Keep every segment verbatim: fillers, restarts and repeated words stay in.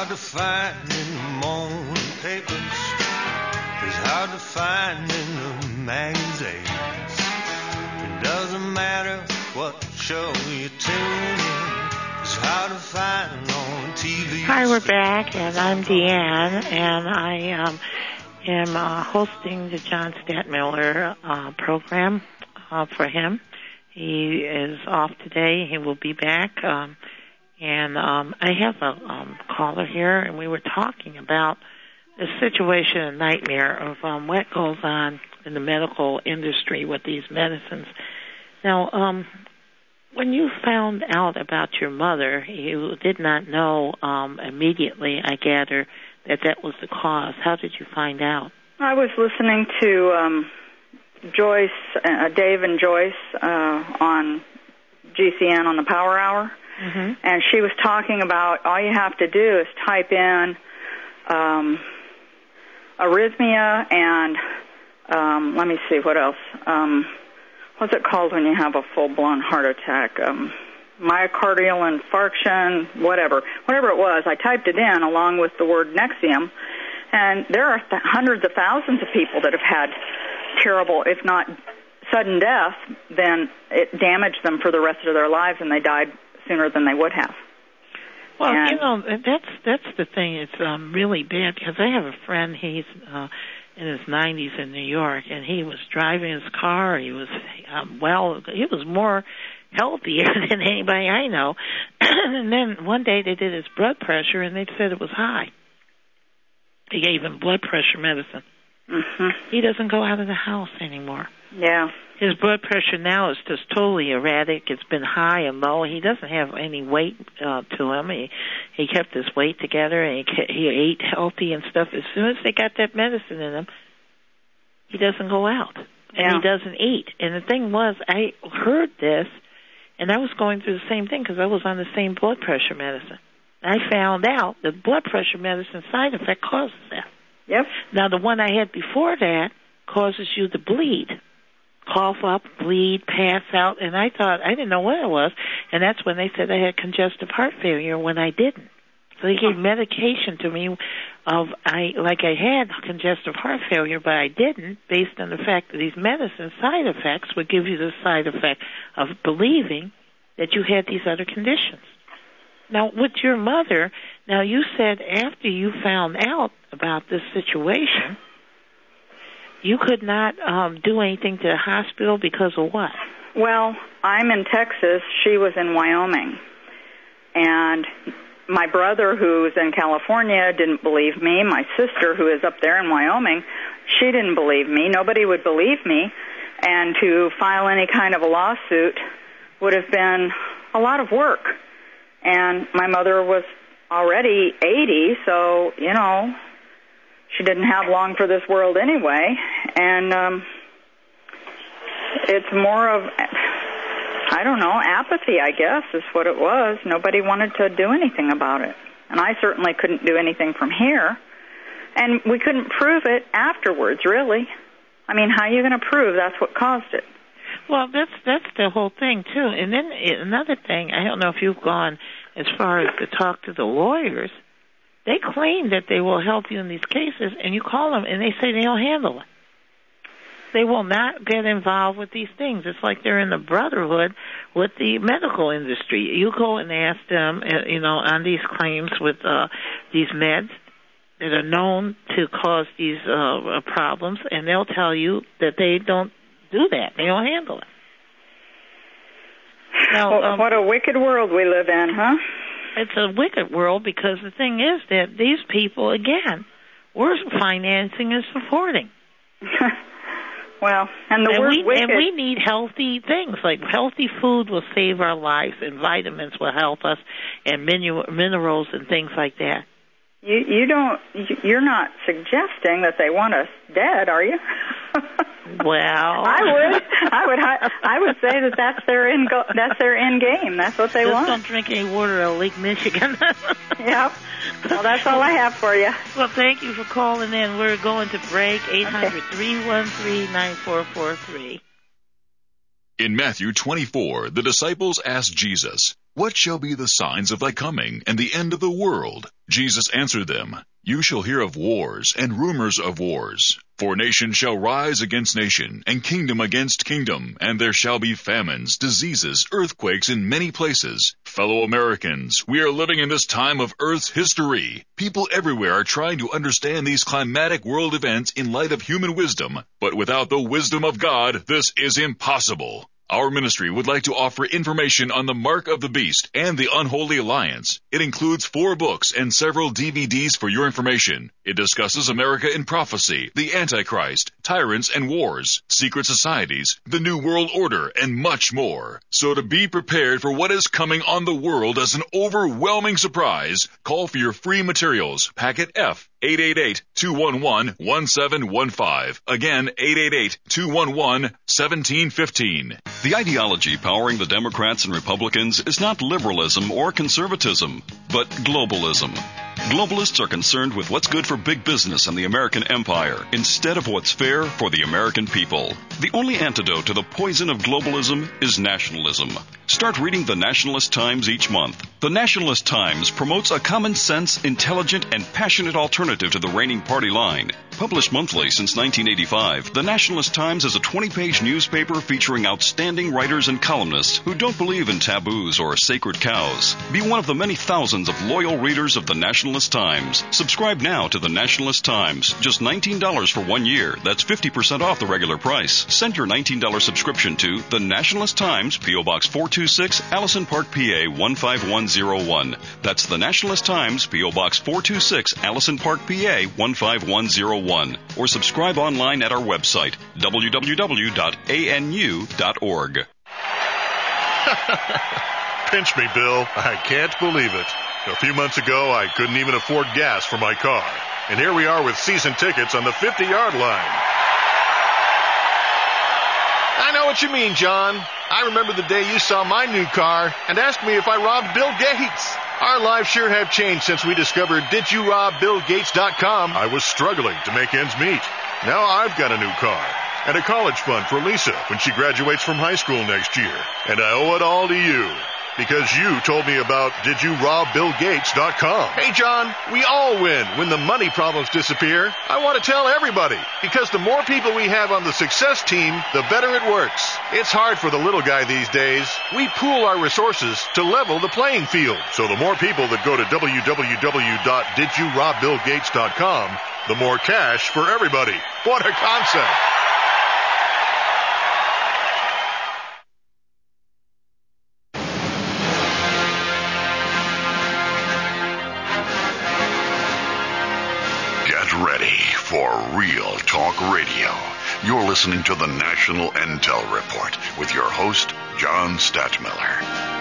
hard to find in the morning papers. It's hard to find in the magazines. It doesn't matter what show you tune in. It's hard to find on T V. Hi, we're back, and I'm Deanne, and I um, am uh, hosting the John Stadtmiller uh, program uh, for him. He is off today. He will be back. Um, and um, I have a um, caller here, and we were talking about the situation, a nightmare of um, what goes on in the medical industry with these medicines. Now, um, when you found out about your mother, you did not know um, immediately, I gather, that that was the cause. How did you find out? I was listening to um, Joyce, uh, Dave and Joyce uh, on G C N on the Power Hour, mm-hmm. and she was talking about all you have to do is type in um, arrhythmia and, um, let me see, what else? Um, what's it called when you have a full-blown heart attack? Um, myocardial infarction, whatever. Whatever it was, I typed it in along with the word Nexium, and there are th- hundreds of thousands of people that have had terrible, if not sudden death, then it damaged them for the rest of their lives, and they died sooner than they would have. Well, and, you know, that's that's the thing. It's um, really bad because I have a friend. He's uh, in his nineties in New York, and he was driving his car. He was um, well. He was more healthier than anybody I know. And then one day they did his blood pressure, and they said it was high. They gave him blood pressure medicine. Mm-hmm. He doesn't go out of the house anymore. Yeah. His blood pressure now is just totally erratic. It's been high and low. He doesn't have any weight uh, to him. He he kept his weight together, and he, he ate healthy and stuff. As soon as they got that medicine in him, he doesn't go out, and yeah. he doesn't eat. And the thing was, I heard this, and I was going through the same thing because I was on the same blood pressure medicine. I found out the blood pressure medicine side effect causes that. Yep. Now, the one I had before that causes you to bleed. Cough up, bleed, pass out, and I thought, I didn't know what it was, and that's when they said I had congestive heart failure when I didn't. So they gave medication to me of, I like I had congestive heart failure, but I didn't, based on the fact that these medicine side effects would give you the side effect of believing that you had these other conditions. Now, with your mother, now you said after you found out about this situation, you could not um, do anything to the hospital because of what? Well, I'm in Texas. She was in Wyoming. And my brother, who's in California, didn't believe me. My sister, who is up there in Wyoming, she didn't believe me. Nobody would believe me. And to file any kind of a lawsuit would have been a lot of work. And my mother was already eighty, so, you know, she didn't have long for this world anyway, and um, it's more of, I don't know, apathy, I guess, is what it was. Nobody wanted to do anything about it, and I certainly couldn't do anything from here, and we couldn't prove it afterwards, really. I mean, how are you going to prove that's what caused it? Well, that's that's the whole thing, too. And then another thing, I don't know if you've gone as far as to talk to the lawyers. They claim that they will help you in these cases, and you call them, and they say they don't handle it. They will not get involved with these things. It's like they're in the brotherhood with the medical industry. You go and ask them, you know, on these claims with uh, these meds that are known to cause these uh, problems, and they'll tell you that they don't do that. They don't handle it. Now, well, um, what a wicked world we live in, huh? It's a wicked world because the thing is that these people, again, we're financing and supporting. Well, and the and word we, wicked... And we need healthy things, like healthy food will save our lives, and vitamins will help us, and minu- minerals and things like that. You, you don't, you're not suggesting that they want us dead, are you? Well, I would, I would, I would say that that's their end, go, that's their end game. That's what they Just want. Don't drink any water out of Lake Michigan. Yep. Well, that's all I have for you. Well, thank you for calling in. We're going to break. eight hundred, three one three, nine four four three. In Matthew twenty-four, the disciples asked Jesus, "What shall be the signs of thy coming and the end of the world?" Jesus answered them, "You shall hear of wars and rumors of wars. For nation shall rise against nation, and kingdom against kingdom, and there shall be famines, diseases, earthquakes in many places. Fellow Americans, we are living in this time of Earth's history. People everywhere are trying to understand these climatic world events in light of human wisdom, but without the wisdom of God, this is impossible. Our ministry would like to offer information on the Mark of the Beast and the Unholy Alliance. It includes four books and several D V Ds for your information. It discusses America in prophecy, the Antichrist, tyrants and wars, secret societies, the New World Order, and much more. So to be prepared for what is coming on the world as an overwhelming surprise, call for your free materials, packet F, eight eight eight, two one one, one seven one five. Again, eight eight eight, two one one, one seven one five. The ideology powering the Democrats and Republicans is not liberalism or conservatism, but globalism. Globalists are concerned with what's good for big business and the American empire instead of what's fair for the American people. The only antidote to the poison of globalism is nationalism. Start reading the Nationalist Times each month. The Nationalist Times promotes a common sense, intelligent, and passionate alternative to the reigning party line. Published monthly since nineteen eighty-five, the Nationalist Times is a twenty-page newspaper featuring outstanding writers and columnists who don't believe in taboos or sacred cows. Be one of the many thousands of loyal readers of the Nationalist Times. Subscribe now to the Nationalist Times. Just nineteen dollars for one year. That's fifty percent off the regular price. Send your nineteen dollars subscription to the Nationalist Times, P O. Box four two six, Allison Park, P A one five one zero one. That's the Nationalist Times, P O. Box four two six, Allison Park, P A one five one zero one. Or subscribe online at our website, w w w dot a n u dot org. Pinch me, Bill. I can't believe it. A few months ago, I couldn't even afford gas for my car. And here we are with season tickets on the fifty-yard line. I know what you mean, John. I remember the day you saw my new car and asked me if I robbed Bill Gates. Our lives sure have changed since we discovered did you rob bill gates dot com. I was struggling to make ends meet. Now I've got a new car and a college fund for Lisa when she graduates from high school next year. And I owe it all to you. Because you told me about did you rob bill gates dot com. Hey, John, we all win when the money problems disappear. I want to tell everybody, because the more people we have on the success team, the better it works. It's hard for the little guy these days. We pool our resources to level the playing field. So the more people that go to w w w dot did you rob bill gates dot com, the more cash for everybody. What a concept. For Real Talk Radio, you're listening to the National Intel Report with your host, John Stadtmiller.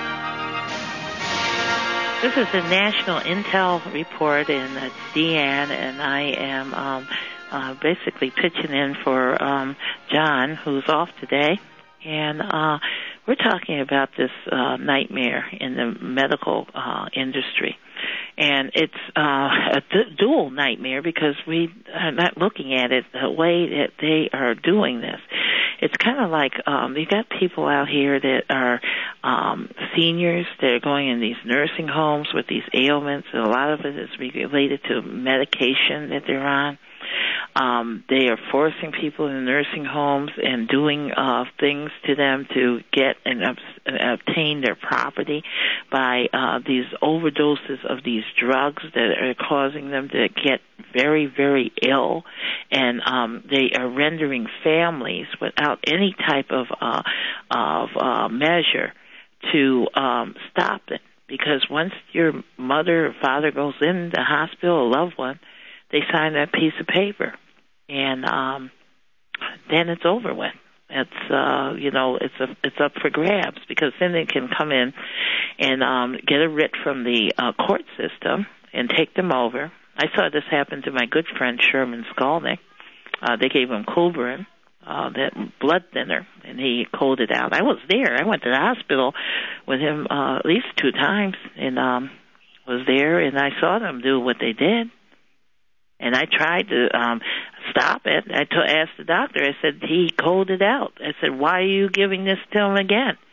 This is the National Intel Report, and it's Deanne, and I am um, uh, basically pitching in for um, John, who's off today. And uh, we're talking about this uh, nightmare in the medical uh, industry. And it's uh, a d- dual nightmare because we are not looking at it the way that they are doing this. It's kind of like um, you got people out here that are um, seniors. They're going in these nursing homes with these ailments, and a lot of it is related to medication that they're on. Um, they are forcing people in nursing homes and doing uh, things to them to get and, uh, and obtain their property by uh, these overdoses of these drugs that are causing them to get very, very ill. And um, they are rendering families without any type of uh, of uh, measure to um, stop it. Because once your mother or father goes in the hospital, a loved one, they sign that piece of paper, and um, then it's over with. It's uh, you know, it's a, it's up for grabs because then they can come in and um, get a writ from the uh, court system and take them over. I saw this happen to my good friend Sherman Skolnick. Uh, they gave him Coumadin, uh, that blood thinner, and he coded out. I was there. I went to the hospital with him uh, at least two times, and um, was there, and I saw them do what they did. And I tried to um, stop it. I t- asked the doctor, I said, he coded out. I said, why are you giving this to him again?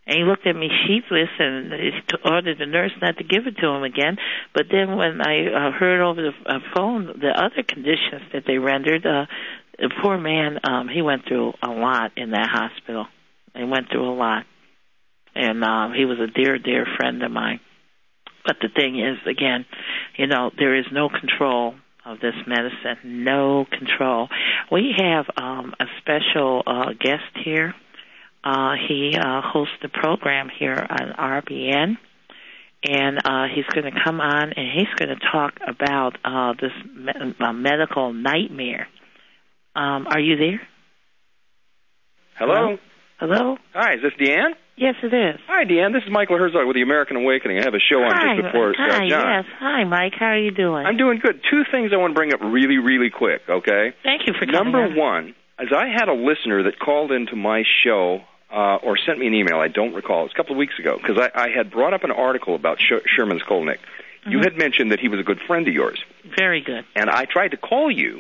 And he looked at me sheepless and he ordered the nurse not to give it to him again. But then when I uh, heard over the uh, phone the other conditions that they rendered, uh, the poor man, um, he went through a lot in that hospital. He went through a lot. And uh, he was a dear, dear friend of mine. But the thing is, again, you know, there is no control of this medicine, no control. We have um, a special uh, guest here. Uh, he uh, hosts the program here on R B N, and uh, he's going to come on and he's going to talk about uh, this me- uh, medical nightmare. Um, are you there? Hello? Hello? Hi, is this Deanne? Yes, it is. Hi, Deanne. This is Michael Herzog with the American Awakening. I have a show on Hi. just before uh, Hi, John. yes. Hi, Mike. How are you doing? I'm doing good. Two things I want to bring up really, really quick, okay? Thank you for coming Number on. one, as I had a listener that called into my show uh, or sent me an email, I don't recall, it was a couple of weeks ago, because I, I had brought up an article about Sh- Sherman Skolnick. Mm-hmm. You had mentioned that he was a good friend of yours. Very good. And I tried to call you,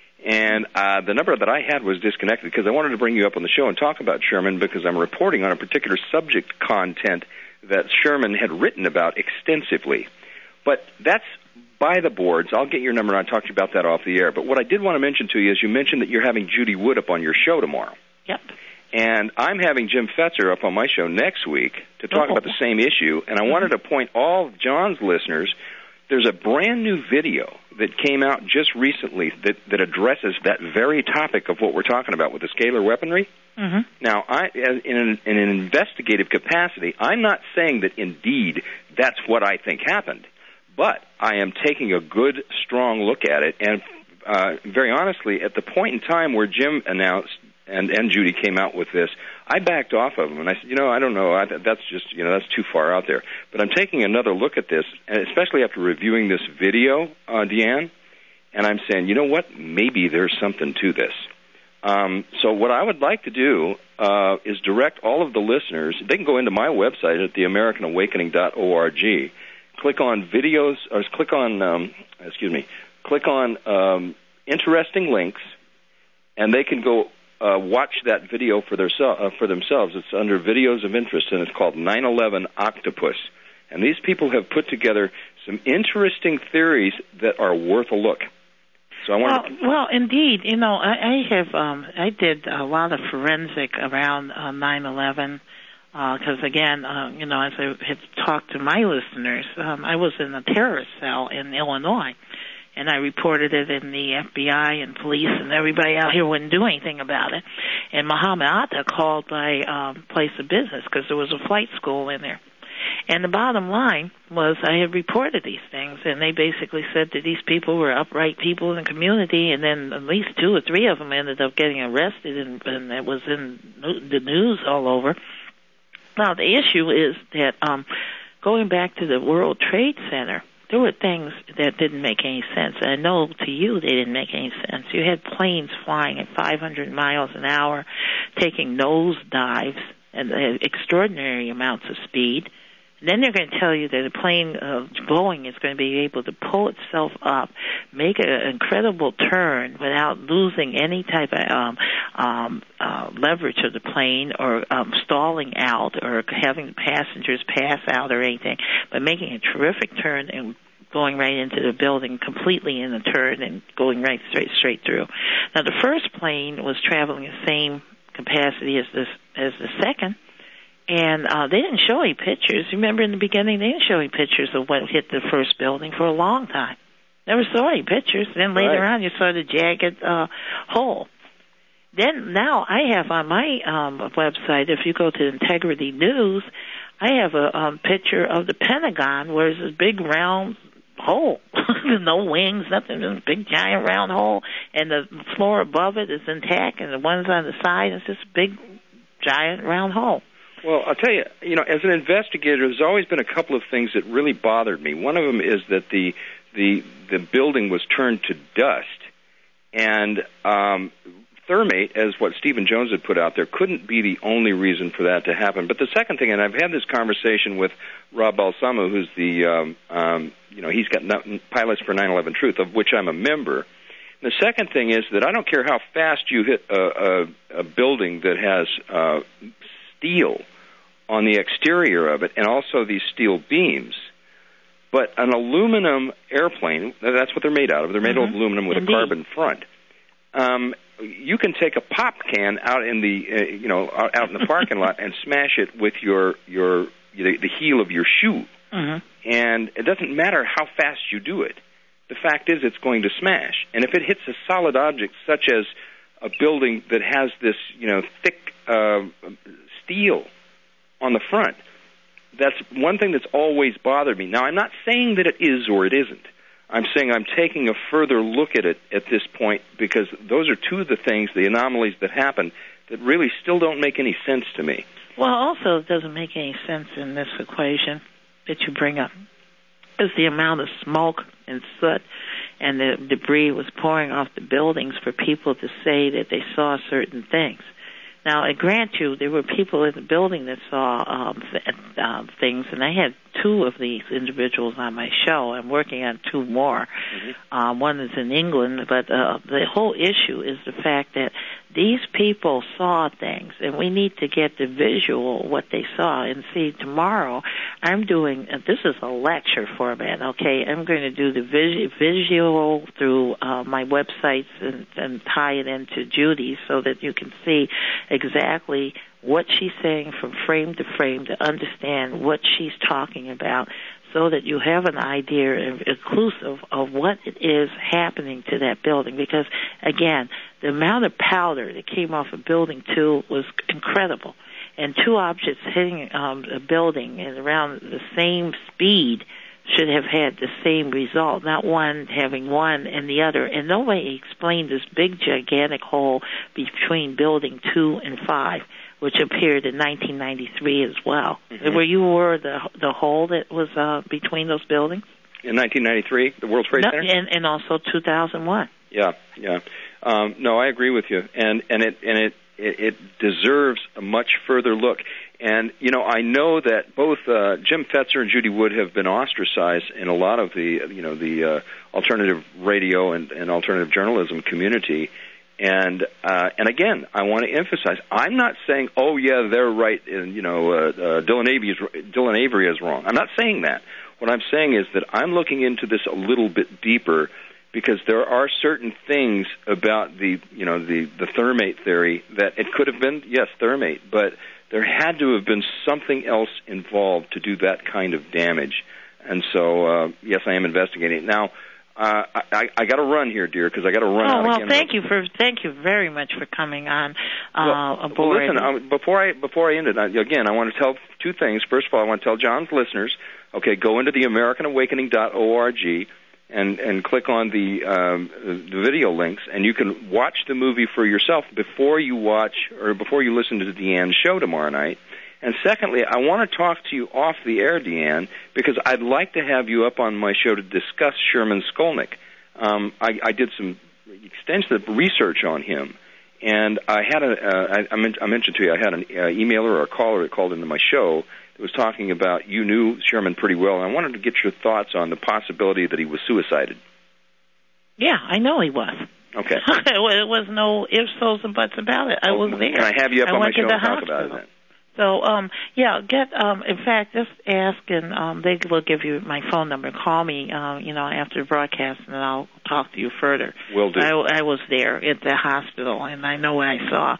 and uh, the number that I had was disconnected because I wanted to bring you up on the show and talk about Sherman because I'm reporting on a particular subject content that Sherman had written about extensively. But that's by the boards. I'll get your number and I'll talk to you about that off the air. But what I did want to mention to you is you mentioned that you're having Judy Wood up on your show tomorrow. Yep. And I'm having Jim Fetzer up on my show next week to talk oh. about the same issue. And I wanted to point all of John's listeners, there's a brand new video that came out just recently that, that addresses that very topic of what we're talking about with the scalar weaponry. Mm-hmm. Now, I, as in, an, in an investigative capacity, I'm not saying that indeed that's what I think happened, but I am taking a good, strong look at it. And uh, very honestly, at the point in time where Jim announced and, and Judy came out with this, I backed off of them, and I said, you know, I don't know, I, that's just, you know, that's too far out there. But I'm taking another look at this, and especially after reviewing this video, uh, Deanne, and I'm saying, you know what, maybe there's something to this. Um, so what I would like to do uh, is direct all of the listeners, they can go into my website at the american awakening dot org, click on videos, or click on, um, excuse me, click on um, interesting links, and they can go Uh, watch that video for, their, uh, for themselves. It's under videos of interest, and it's called nine eleven Octopus. And these people have put together some interesting theories that are worth a look. So I want well, to... well, indeed. You know, I, I have, um, I did a lot of forensic around uh, nine eleven because, uh, again, uh, you know, as I had talked to my listeners, um, I was in a terrorist cell in Illinois. And I reported it, and the F B I and police and everybody out here wouldn't do anything about it. And Muhammad Atta called my um, place of business because there was a flight school in there. And the bottom line was I had reported these things, and they basically said that these people were upright people in the community, and then at least two or three of them ended up getting arrested, and, and it was in the news all over. Now, the issue is that um, going back to the World Trade Center, there were things that didn't make any sense. And I know to you they didn't make any sense. You had planes flying at five hundred miles an hour, taking nose dives and extraordinary amounts of speed. And then they're going to tell you that a plane, uh, Boeing, is going to be able to pull itself up, make an incredible turn without losing any type of um, um, uh, leverage of the plane or um, stalling out or having passengers pass out or anything, but making a terrific turn and going right into the building completely in a turn and going right straight straight through. Now, the first plane was traveling the same capacity as this as the second. And uh, they didn't show any pictures. Remember in the beginning, they didn't show any pictures of what hit the first building for a long time. Never saw any pictures. Then later right. on, you saw the jagged uh, hole. Then now I have on my um, website, if you go to Integrity News, I have a um, picture of the Pentagon where there's this big round hole. No wings, nothing, just a big giant round hole. And the floor above it is intact, and the ones on the side is just a big giant round hole. Well, I'll tell you, you know, as an investigator, there's always been a couple of things that really bothered me. One of them is that the the the building was turned to dust, and um, thermate, as what Stephen Jones had put out there, couldn't be the only reason for that to happen. But the second thing, and I've had this conversation with Rob Balsamo, who's the, um, um, you know, he's got Pilots for nine eleven Truth, of which I'm a member. The second thing is that I don't care how fast you hit a, a, a building that has uh, steel on the exterior of it, and also these steel beams. But an aluminum airplane, that's what they're made out of. They're made mm-hmm. of aluminum with Indeed. a carbon front. Um, you can take a pop can out in the, uh, you know, out, out in the parking lot and smash it with your your the, the heel of your shoe. Mm-hmm. And it doesn't matter how fast you do it. The fact is, it's going to smash. And if it hits a solid object, such as a building that has this, you know, thick uh, steel on the front, that's one thing that's always bothered me. Now, I'm not saying that it is or it isn't. I'm saying I'm taking a further look at it at this point, because those are two of the things, the anomalies that happen, that really still don't make any sense to me. Well, also, it doesn't make any sense in this equation that you bring up is the amount of smoke and soot and the debris was pouring off the buildings for people to say that they saw certain things. Now, I grant you, there were people in the building that saw um, th- uh, things, and I had two of these individuals on my show. I'm working on two more. Mm-hmm. Um, one is in England, but uh, the whole issue is the fact that these people saw things, and we need to get the visual, what they saw. And see, tomorrow I'm doing, uh, this is a lecture format, okay? I'm going to do the vis- visual through uh, my websites and, and tie it into Judy's so that you can see exactly what she's saying from frame to frame to understand what she's talking about, so that you have an idea inclusive of what it is happening to that building. Because, again, the amount of powder that came off of Building two was incredible. And two objects hitting um, a building at around the same speed should have had the same result, not one having one and the other. And nobody explained this big, gigantic hole between Building two and five, which appeared in nineteen ninety-three as well. Mm-hmm. Were you aware of the, the hole that was uh, between those buildings? In nineteen ninety-three, the World Trade no, Center? And, and also two thousand one. Yeah, yeah. Um, no, I agree with you. And, and, it, and it, it, it deserves a much further look. And, you know, I know that both uh, Jim Fetzer and Judy Wood have been ostracized in a lot of the, you know, the uh, alternative radio and, and alternative journalism community. And uh, and again, I want to emphasize, I'm not saying, oh yeah, they're right, and you know, uh, uh, Dylan Avery is Dylan Avery is wrong. I'm not saying that. What I'm saying is that I'm looking into this a little bit deeper, because there are certain things about the, you know, the the thermate theory that it could have been, yes, thermate, but there had to have been something else involved to do that kind of damage. And so, uh, yes, I am investigating it now. Uh, I, I got to run here, dear, because I got to run oh, out well, again. Well, thank you for thank you very much for coming on uh, well, aboard. Well, listen, um, before I before I end it, I, again, I want to tell two things. First of all, I want to tell John's listeners, okay, go into the American Awakening dot org and and click on the um, the video links, and you can watch the movie for yourself before you watch or before you listen to Deanne's show tomorrow night. And secondly, I want to talk to you off the air, Deanne, because I'd like to have you up on my show to discuss Sherman Skolnick. Um, I, I did some extensive research on him, and I had a, uh, I, I mentioned to you, I had an uh, emailer or a caller that called into my show that was talking about, you knew Sherman pretty well, and I wanted to get your thoughts on the possibility that he was suicided. Yeah, I know he was. Okay. It was no ifs, ands, and buts about it. I was there. Can I have you up I on my show and talk hospital. about it then? So, um, yeah, get, um, in fact, just ask, and um, they will give you my phone number. Call me, uh, you know, after the broadcast, and I'll talk to you further. Will do. I, I was there at the hospital, and I know what I saw.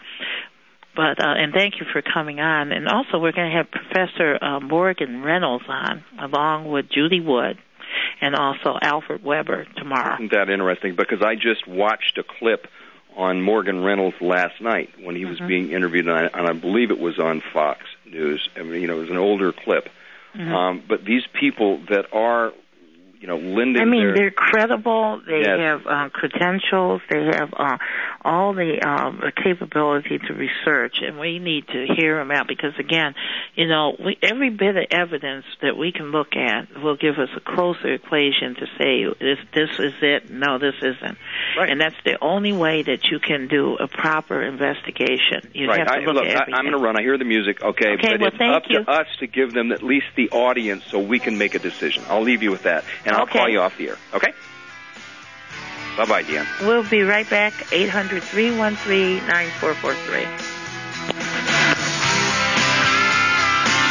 But, uh, and thank you for coming on. And also, we're going to have Professor uh, Morgan Reynolds on, along with Judy Wood, and also Alfred Weber tomorrow. Isn't that interesting? Because I just watched a clip on Morgan Reynolds last night when he was mm-hmm. being interviewed, and I, and I believe it was on Fox News. I mean, you know, it was an older clip. Mm-hmm. Um, but these people that are, you know, lending I mean, their... they're credible. They yes. have uh, credentials. They have uh, all the uh, capability to research, and we need to hear them out because, again, you know, we, every bit of evidence that we can look at will give us a closer equation to say this, this is it, no, this isn't. Right. And that's the only way that you can do a proper investigation. You right. have to I, look look, at everything. I, I'm going to run. I hear the music. Okay, okay but well, it's thank up you. to us to give them at least the audience so we can make a decision. I'll leave you with that, and I'll okay. call you off the air. Okay? Bye-bye, Deanne. We'll be right back. eight hundred, three one three, nine four four three.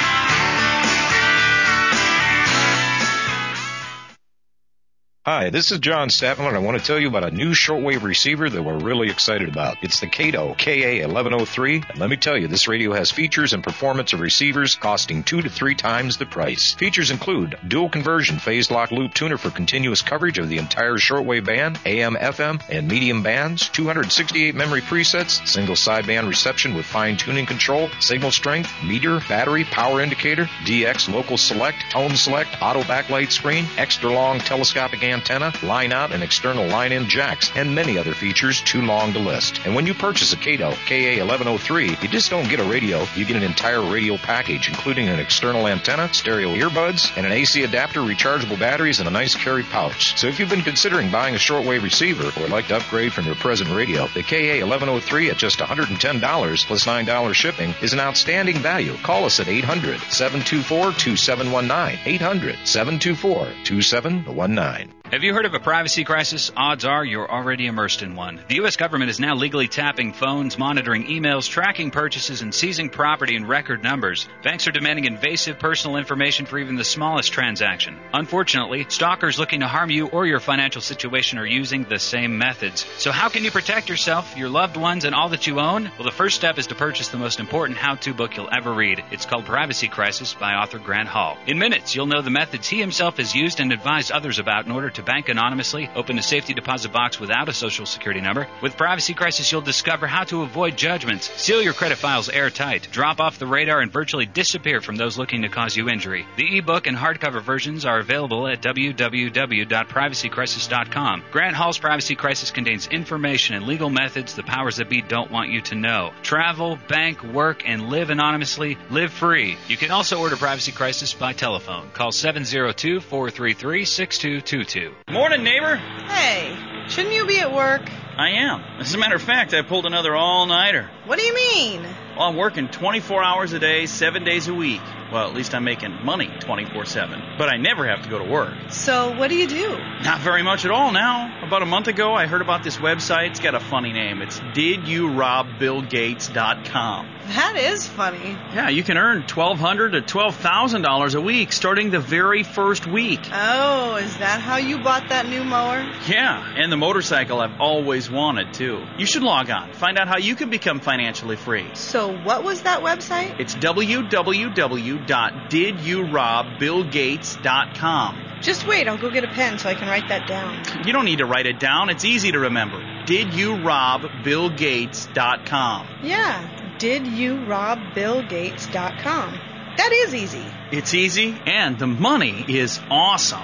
Hi, this is John Statman, and I want to tell you about a new shortwave receiver that we're really excited about. It's the Kato K A eleven oh three, and let me tell you, this radio has features and performance of receivers costing two to three times the price. Features include dual conversion phase lock loop tuner for continuous coverage of the entire shortwave band, A M, F M, and medium bands, two hundred sixty-eight memory presets, single sideband reception with fine-tuning control, signal strength, meter, battery, power indicator, D X local select, tone select, auto backlight screen, extra long telescopic antenna, line out and external line in jacks, and many other features too long to list. And when you purchase a Kato K A eleven oh three, you just don't get a radio, you get an entire radio package, including an external antenna, stereo earbuds, and an A C adapter, rechargeable batteries, and a nice carry pouch. So if you've been considering buying a shortwave receiver or would like to upgrade from your present radio, the K A eleven oh three at just one hundred ten dollars plus nine dollars shipping is an outstanding value. Call us at eight hundred, seven two four, two seven one nine, eight hundred, seven two four, two seven one nine. Have you heard of a privacy crisis? Odds are you're already immersed in one. The U S government is now legally tapping phones, monitoring emails, tracking purchases, and seizing property in record numbers. Banks are demanding invasive personal information for even the smallest transaction. Unfortunately, stalkers looking to harm you or your financial situation are using the same methods. So how can you protect yourself, your loved ones, and all that you own? Well, the first step is to purchase the most important how-to book you'll ever read. It's called Privacy Crisis by author Grant Hall. In minutes, you'll know the methods he himself has used and advised others about in order to bank anonymously, open a safety deposit box without a social security number. With Privacy Crisis, you'll discover how to avoid judgments, seal your credit files airtight, drop off the radar, and virtually disappear from those looking to cause you injury. The ebook and hardcover versions are available at w w w dot privacy crisis dot com. Grant Hall's Privacy Crisis contains information and legal methods the powers that be don't want you to know. Travel, bank, work, and live anonymously. Live free. You can also order Privacy Crisis by telephone. Call seven zero two, four three three, six two two two. Morning, neighbor. Hey, shouldn't you be at work? I am. As a matter of fact, I pulled another all-nighter. What do you mean? Well, I'm working twenty-four hours a day, seven days a week. Well, at least I'm making money twenty-four seven. But I never have to go to work. So what do you do? Not very much at all now. About a month ago, I heard about this website. It's got a funny name. It's did you rob bill gates dot com. That is funny. Yeah, you can earn twelve hundred dollars to twelve thousand dollars a week starting the very first week. Oh, is that how you bought that new mower? Yeah, and the motorcycle I've always wanted, too. You should log on. Find out how you can become financially free. So what was that website? It's w w w dot did you rob bill gates dot com. Just wait, I'll go get a pen so I can write that down. You don't need to write it down. It's easy to remember. did you rob bill gates dot com. Yeah. did you rob bill gates dot com. That is easy. It's easy, and the money is awesome.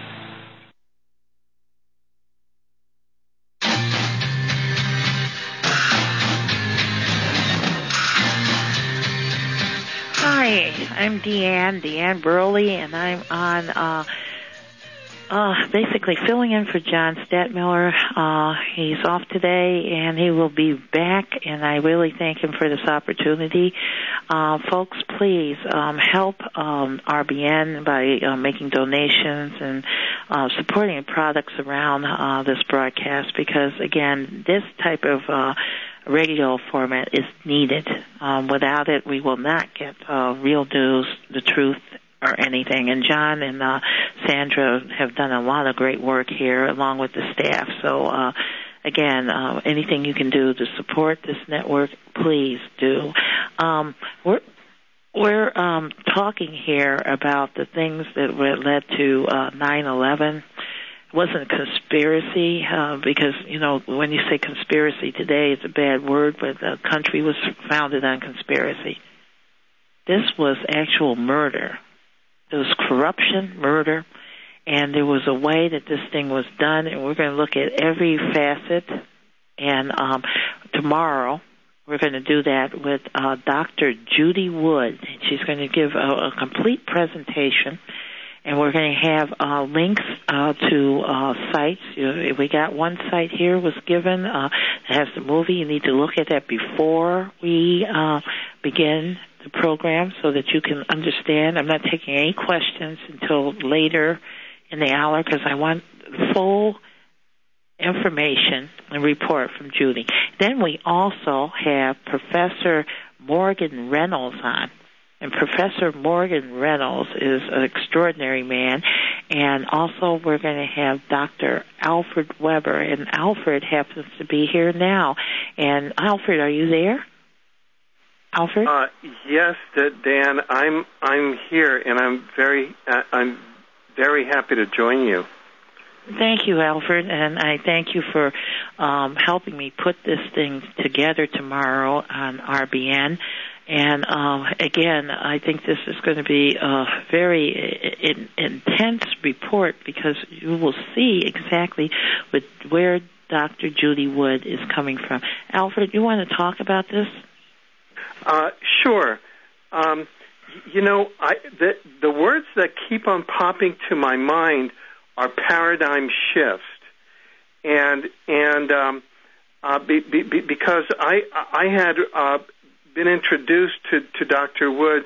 Hi, I'm Deanne, Deanne Burley, and I'm on uh, uh, basically filling in for John Statmiller. Uh, he's off today, and he will be back, and I really thank him for this opportunity. Uh, folks, please um, help um, R B N by uh, making donations and uh, supporting products around uh, this broadcast because, again, this type of uh, radio format is needed. Um, without it, we will not get uh, real news, the truth, or anything. And John and uh, Sandra have done a lot of great work here, along with the staff. So, uh, again, uh, anything you can do to support this network, please do. Um, we're we're um, talking here about the things that led to uh, nine eleven. It wasn't a conspiracy uh, because, you know, when you say conspiracy today, it's a bad word, but the country was founded on conspiracy. This was actual murder. There was corruption, murder, and there was a way that this thing was done, and we're going to look at every facet. And um, tomorrow we're going to do that with uh, Doctor Judy Wood. She's going to give a, a complete presentation. And we're going to have uh, links uh, to uh, sites. You know, we got one site here was given uh, that has the movie. You need to look at that before we uh, begin the program so that you can understand. I'm not taking any questions until later in the hour because I want full information and report from Judy. Then we also have Professor Morgan Reynolds on. And Professor Morgan Reynolds is an extraordinary man, And also we're going to have Doctor Alfred Weber, and Alfred happens to be here now. And Alfred, are you there? Alfred? Uh, yes, Dan, I'm I'm here, and I'm very uh, I'm very happy to join you. Thank you, Alfred, and I thank you for um, helping me put this thing together tomorrow on R B N. And um, again, I think this is going to be a very in, intense report, because you will see exactly with where Doctor Judy Wood is coming from. Alfred, you want to talk about this? Uh, sure. Um, you know, I, the, the words that keep on popping to my mind are paradigm shift, and and um, uh, be, be, because I I had uh, been introduced to, to Doctor Wood's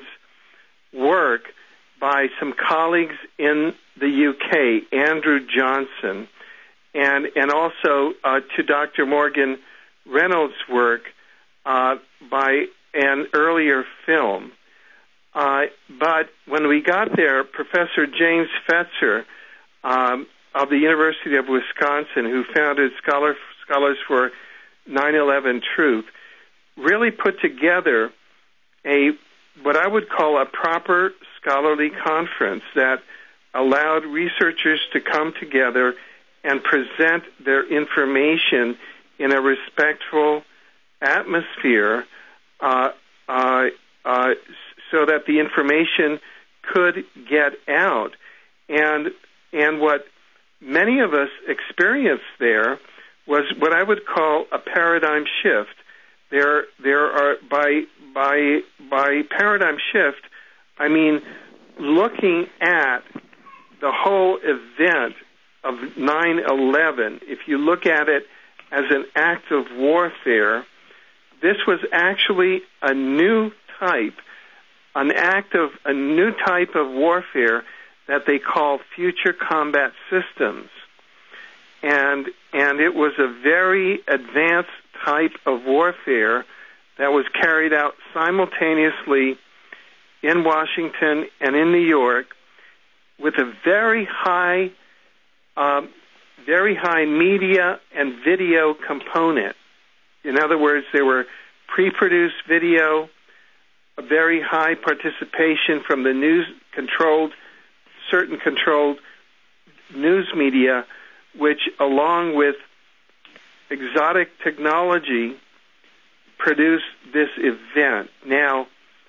work by some colleagues in the U K, Andrew Johnson, and and also uh, to Doctor Morgan Reynolds' work uh, by an earlier film. Uh, but when we got there, Professor James Fetzer um, of the University of Wisconsin, who founded Scholar, Scholars for nine eleven Truth, really put together a what I would call a proper scholarly conference that allowed researchers to come together and present their information in a respectful atmosphere, uh, uh, uh, so that the information could get out. And and what many of us experienced there was what I would call a paradigm shift. There there are by by by paradigm shift, I mean looking at the whole event of nine eleven. If you look at it as an act of warfare, this was actually a new type, an act of a new type of warfare that they call future combat systems. And and it was a very advanced type of warfare that was carried out simultaneously in Washington and in New York with a very high, um, very high media and video component. In other words, there were pre-produced video, a very high participation from the news controlled, certain controlled news media, which along with exotic technology produced this event. Now,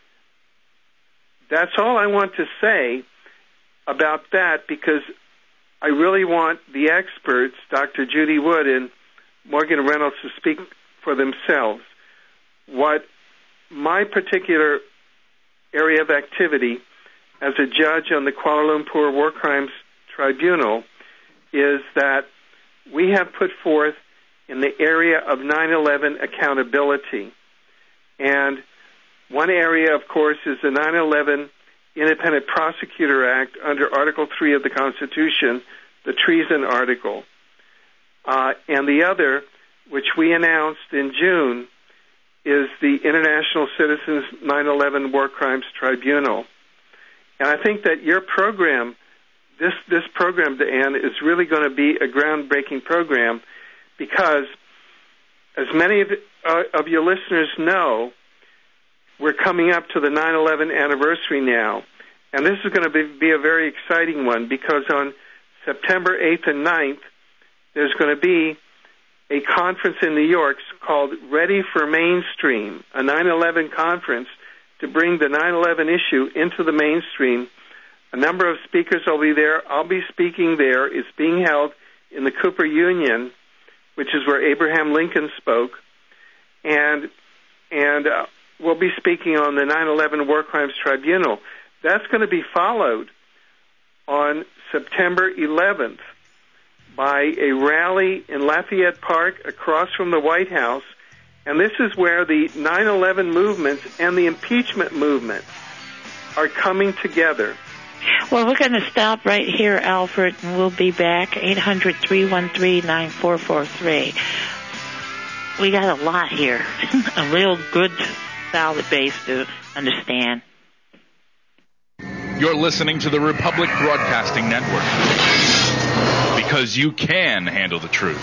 that's all I want to say about that, because I really want the experts, Doctor Judy Wood and Morgan Reynolds, to speak for themselves. What my particular area of activity as a judge on the Kuala Lumpur War Crimes Tribunal is that we have put forth in the area of nine eleven accountability. And one area, of course, is the nine eleven Independent Prosecutor Act under Article three of the Constitution, the treason article. Uh, and the other, which we announced in June, is the International Citizens nine eleven War Crimes Tribunal. And I think that your program, this this program, Dan, is really going to be a groundbreaking program, because, as many of, uh, of your listeners know, we're coming up to the nine eleven anniversary now. And this is going to be, be a very exciting one, because on September eighth and ninth, there's going to be a conference in New York called Ready for Mainstream, a nine eleven conference to bring the nine eleven issue into the mainstream. A number of speakers will be there. I'll be speaking there. It's being held in the Cooper Union, which is where Abraham Lincoln spoke. And and uh, we'll be speaking on the nine eleven War Crimes Tribunal. That's going to be followed on September eleventh by a rally in Lafayette Park across from the White House. And this is where the nine eleven movement and the impeachment movement are coming together. Well, we're going to stop right here, Alfred, and we'll be back. eight hundred, three one three, nine four four three. We got a lot here. A real good, solid base to understand. You're listening to the Republic Broadcasting Network. Because you can handle the truth.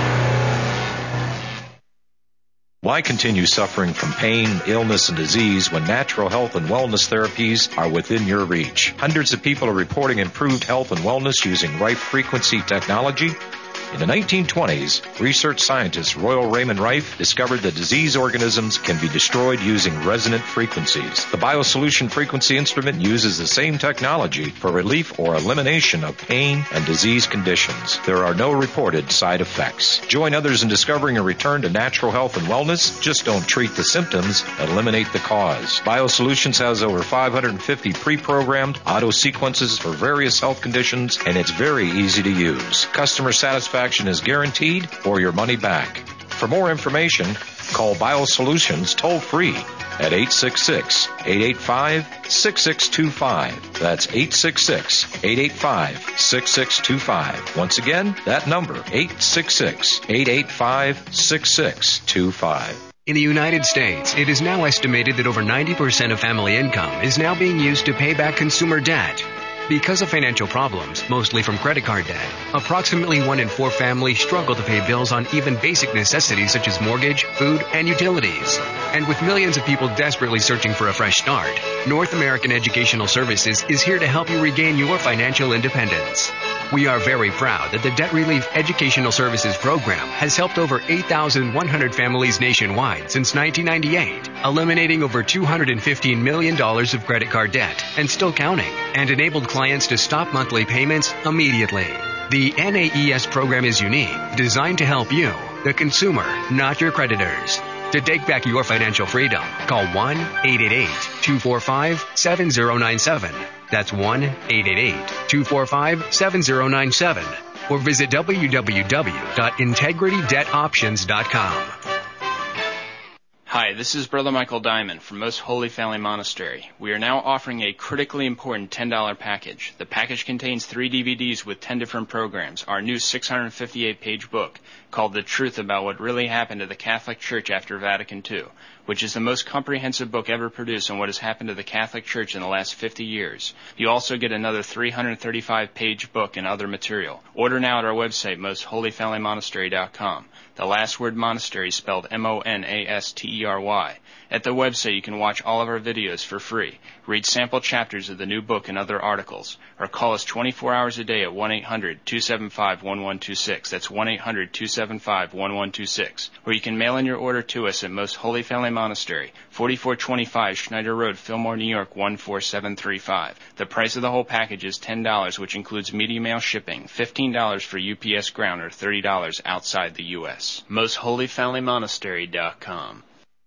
Why continue suffering from pain, illness, and disease when natural health and wellness therapies are within your reach? Hundreds of people are reporting improved health and wellness using Rife frequency technology. In the nineteen twenties, research scientist Royal Raymond Rife discovered that disease organisms can be destroyed using resonant frequencies. The BioSolution frequency instrument uses the same technology for relief or elimination of pain and disease conditions. There are no reported side effects. Join others in discovering a return to natural health and wellness. Just don't treat the symptoms, eliminate the cause. BioSolutions has over five hundred fifty pre-programmed auto sequences for various health conditions, and it's very easy to use. Customer satisfaction is guaranteed or your money back. For more information, call BioSolutions toll-free at eight six six, eight eight five, six six two five. That's eight six six, eight eight five, six six two five. Once again, that number, eight six six, eight eight five, six six two five. In the United States, it is now estimated that over ninety percent of family income is now being used to pay back consumer debt. Because of financial problems, mostly from credit card debt, approximately one in four families struggle to pay bills on even basic necessities such as mortgage, food, and utilities. And with millions of people desperately searching for a fresh start, North American Educational Services is here to help you regain your financial independence. We are very proud that the Debt Relief Educational Services Program has helped over eight thousand one hundred families nationwide since nineteen ninety-eight, eliminating over two hundred fifteen million dollars of credit card debt and still counting, and enabled clients to stop monthly payments immediately. The N A E S program is unique, designed to help you, the consumer, not your creditors. To take back your financial freedom, call one eight eight eight, two four five, seven zero nine seven. That's one eight eight eight, two four five, seven zero nine seven. Or visit w w w dot integrity debt options dot com. Hi, this is Brother Michael Diamond from Most Holy Family Monastery. We are now offering a critically important ten dollars package. The package contains three D V Ds with ten different programs, our new six hundred fifty-eight page book called The Truth About What Really Happened to the Catholic Church After Vatican two, which is the most comprehensive book ever produced on what has happened to the Catholic Church in the last fifty years. You also get another three hundred thirty-five page book and other material. Order now at our website, most holy family monastery dot com. The last word monastery is spelled M O N A S T E R Y. At the website, you can watch all of our videos for free, read sample chapters of the new book and other articles, or call us twenty-four hours a day at one eight hundred, two seven five, one one two six. That's one eight hundred, two seven five, one one two six. Or you can mail in your order to us at Most Holy Family Monastery, forty-four twenty-five Schneider Road, Fillmore, New York, one four seven three five. The price of the whole package is ten dollars, which includes media mail shipping, fifteen dollars for U P S ground, or thirty dollars outside the U S most holy family monastery dot com.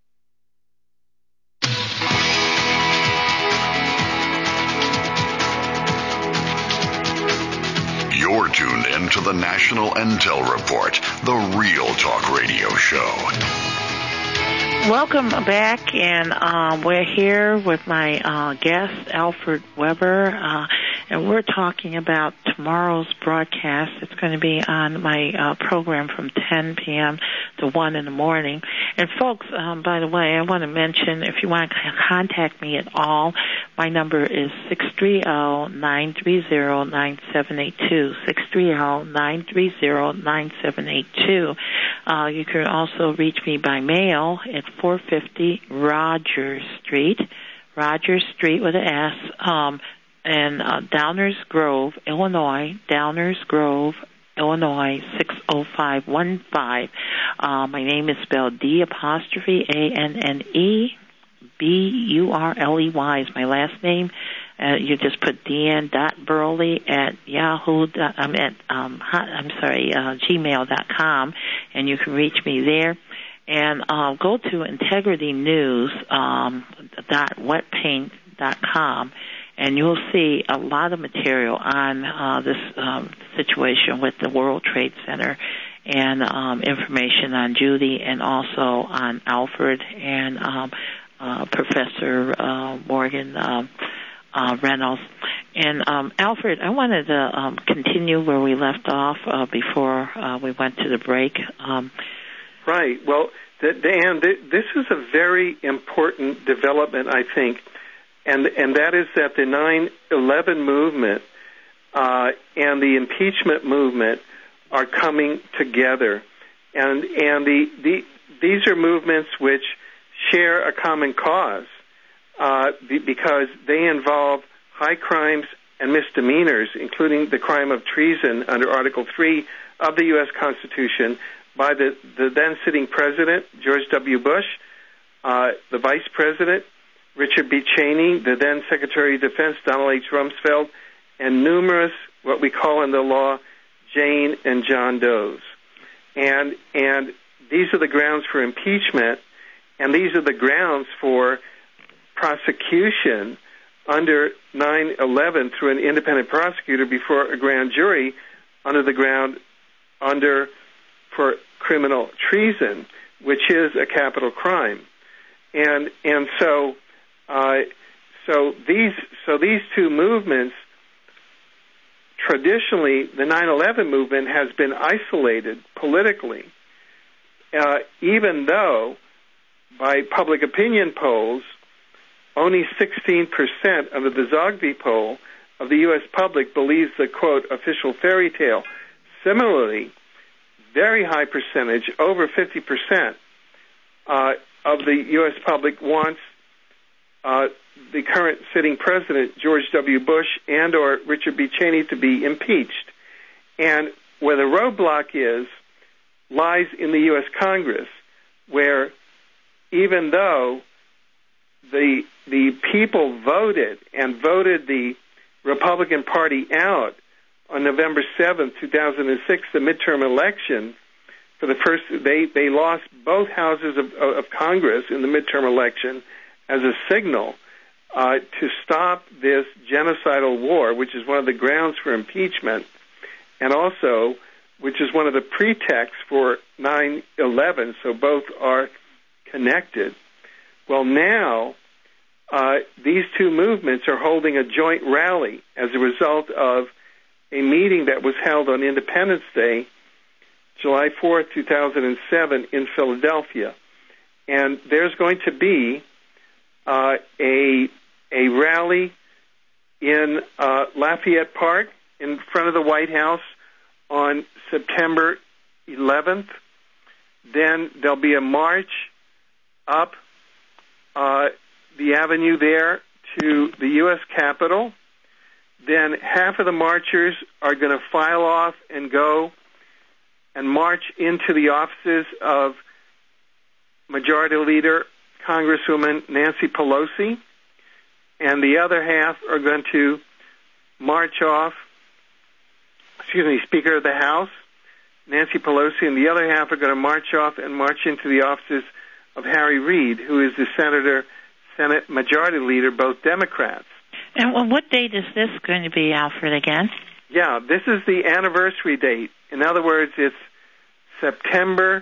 You're tuned in to the National Intel Report, the Real Talk Radio Show. Welcome back, and uh, we're here with my uh, guest, Alfred Weber, uh, and we're talking about tomorrow's broadcast. It's going to be on my uh, program from ten p.m. to one in the morning. And folks, um, by the way, I want to mention, if you want to contact me at all, my number is six three zero, nine three zero, nine seven eight two, six three zero, nine three zero, nine seven eight two. Uh, you can also reach me by mail at four fifty Rogers Street, Rogers Street with an S, um, and uh, Downers Grove, Illinois, Downers Grove, Illinois, six oh five one five. Uh, my name is spelled D apostrophe A N N E B U R L E Y is my last name. Uh, you just put Deanne dot Burley at Yahoo. I'm at um, I'm sorry, uh, gmail dot com, and you can reach me there. And uh, go to integrity news um, dot wetpaint dot com, and you'll see a lot of material on uh, this um, situation with the World Trade Center, and um, information on Judy, and also on Alfred and um, uh, Professor uh, Morgan uh, uh, Reynolds. And um, Alfred, I wanted to um, continue where we left off uh, before uh, we went to the break. Um, Right. Well, Dan, this is a very important development, I think, and and that is that the nine eleven movement uh, and the impeachment movement are coming together, and and the, the these are movements which share a common cause uh, because they involve high crimes and misdemeanors, including the crime of treason under Article three of the U S Constitution by the, the then sitting president, George W. Bush, uh, the vice president, Richard B. Cheney, the then Secretary of Defense, Donald H. Rumsfeld, and numerous, what we call in the law, Jane and John Does. And, and these are the grounds for impeachment, and these are the grounds for prosecution under nine eleven through an independent prosecutor before a grand jury under the ground under for criminal treason, which is a capital crime. And and so uh, so these so these two movements, traditionally the nine eleven movement has been isolated politically, uh, even though by public opinion polls only sixteen percent under the Zogby poll of the U S public believes the, quote, official fairy tale. Similarly, very high percentage, over fifty percent uh, of the U S public wants uh, the current sitting president, George W. Bush, and or Richard B. Cheney to be impeached. And where the roadblock is lies in the U S Congress, where even though the the people voted and voted the Republican Party out on November seventh, two thousand six, the midterm election, for the first, they, they lost both houses of, of Congress in the midterm election as a signal uh, to stop this genocidal war, which is one of the grounds for impeachment, and also which is one of the pretexts for nine eleven, so both are connected. Well, now uh, these two movements are holding a joint rally as a result of a meeting that was held on Independence Day, July fourth, two thousand seven, in Philadelphia. And there's going to be uh, a, a rally in uh, Lafayette Park in front of the White House on September eleventh. Then there'll be a march up uh, the avenue there to the U S Capitol. Then half of the marchers are going to file off and go and march into the offices of Majority Leader Congresswoman Nancy Pelosi, and the other half are going to march off, excuse me, Speaker of the House, Nancy Pelosi, and the other half are going to march off and march into the offices of Harry Reid, who is the Senator, Senate Majority Leader, both Democrats. And well, what date is this going to be, Alfred, again? Yeah, this is the anniversary date. In other words, it's September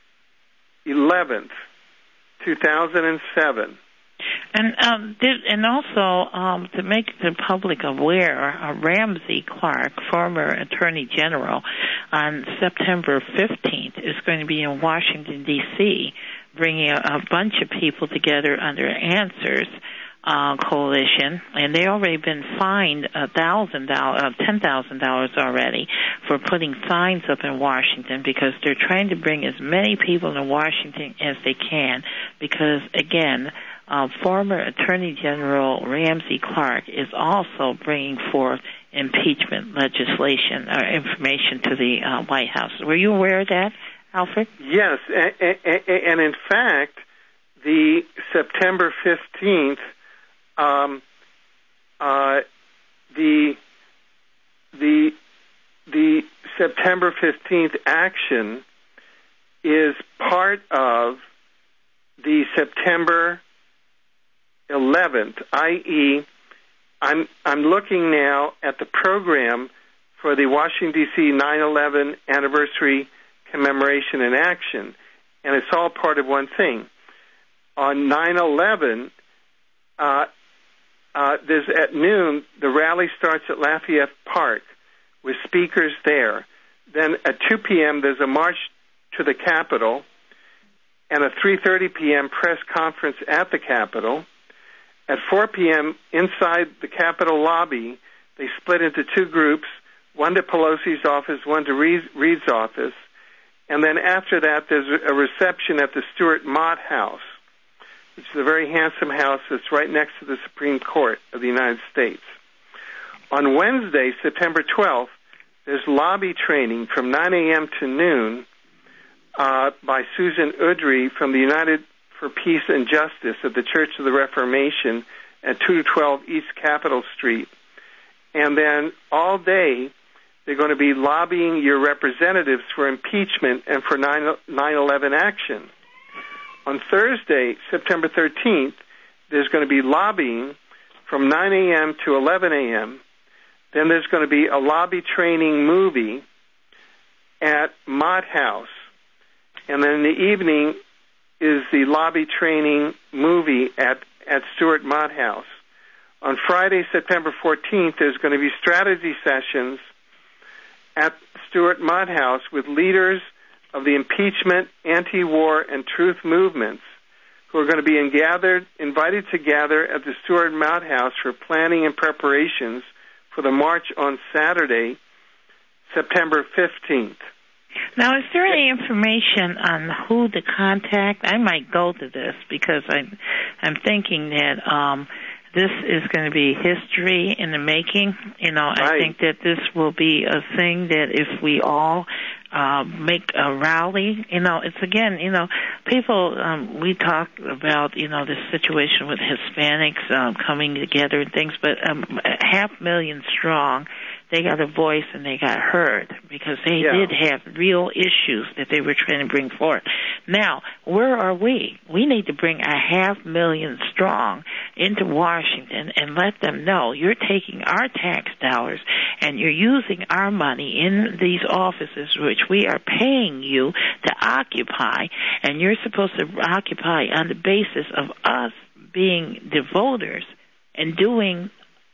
eleventh, two thousand seven. And um, and also um, to make the public aware, uh, Ramsey Clark, former Attorney General, on September fifteenth is going to be in Washington, D C, bringing a, a bunch of people together under Answers uh, Coalition, and they've already been fined a thousand dollars, uh, ten thousand dollars already for putting signs up in Washington, because they're trying to bring as many people in Washington as they can. Because again, uh, former Attorney General Ramsey Clark is also bringing forth impeachment legislation or information to the uh, White House. Were you aware of that, Alfred? Yes, and, and in fact, the September fifteenth, um, uh, the the the September fifteenth action is part of the September eleventh, that is, I'm I'm looking now at the program for the Washington, D C nine eleven anniversary commemoration and action, and it's all part of one thing. On nine eleven, uh, uh, there's at noon, the rally starts at Lafayette Park with speakers there. Then at two p.m., there's a march to the Capitol and a three thirty p.m. press conference at the Capitol. at four p.m. inside the Capitol lobby, they split into two groups, one to Pelosi's office, one to Reed's office. And then after that, there's a reception at the Stuart Mott House, which is a very handsome house that's right next to the Supreme Court of the United States. On Wednesday, September twelfth, there's lobby training from nine a.m. to noon uh, by Susan Udry from the United for Peace and Justice at the Church of the Reformation at two twelve East Capitol Street. And then all day, they're going to be lobbying your representatives for impeachment and for nine eleven action. On Thursday, September thirteenth, there's going to be lobbying from nine a.m. to eleven a.m. Then there's going to be a lobby training movie at Mott House. And then in the evening is the lobby training movie at, at Stuart Mott House. On Friday, September fourteenth, there's going to be strategy sessions at Stuart Mott House with leaders of the impeachment, anti-war, and truth movements who are going to be in gathered, invited to gather at the Stuart Mott House for planning and preparations for the march on Saturday, September fifteenth. Now, is there any information on who to contact? I might go to this because I'm, I'm thinking that um, this is going to be history in the making. You know, right. I think that this will be a thing that if we all uh, make a rally, you know, it's again, you know, people, um, we talk about, you know, this situation with Hispanics um, coming together and things, but um, a half million strong, they got a voice and they got heard because they yeah. did have real issues that they were trying to bring forth. Now, where are we? We need to bring a half million strong into Washington and let them know you're taking our tax dollars and you're using our money in these offices which we are paying you to occupy, and you're supposed to occupy on the basis of us being the voters and doing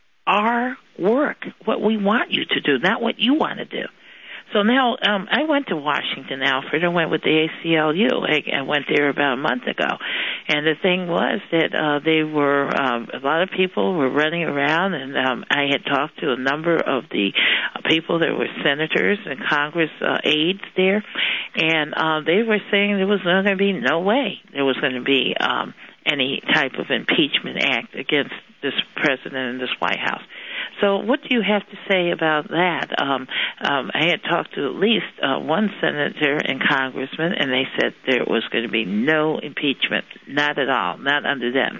our work, what we want you to do, not what you want to do. So now, um, I went to Washington, Alfred. I went with the A C L U. I, I went there about a month ago. And the thing was that uh, they were, um, a lot of people were running around, and um, I had talked to a number of the uh, people that were senators and Congress uh, aides there, and uh, they were saying there was going to be no way there was going to be um, any type of impeachment act against this president and this White House. So what do you have to say about that? Um, um, I had talked to at least uh, one senator and congressman, and they said there was going to be no impeachment, not at all, not under them.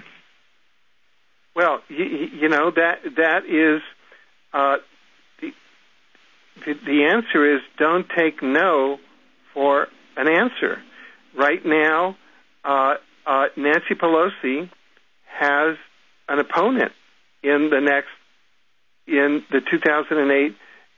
Well, you, you know, that that is, uh, the, the, the answer is don't take no for an answer. Right now, uh, uh, Nancy Pelosi has an opponent in the next in the two thousand eight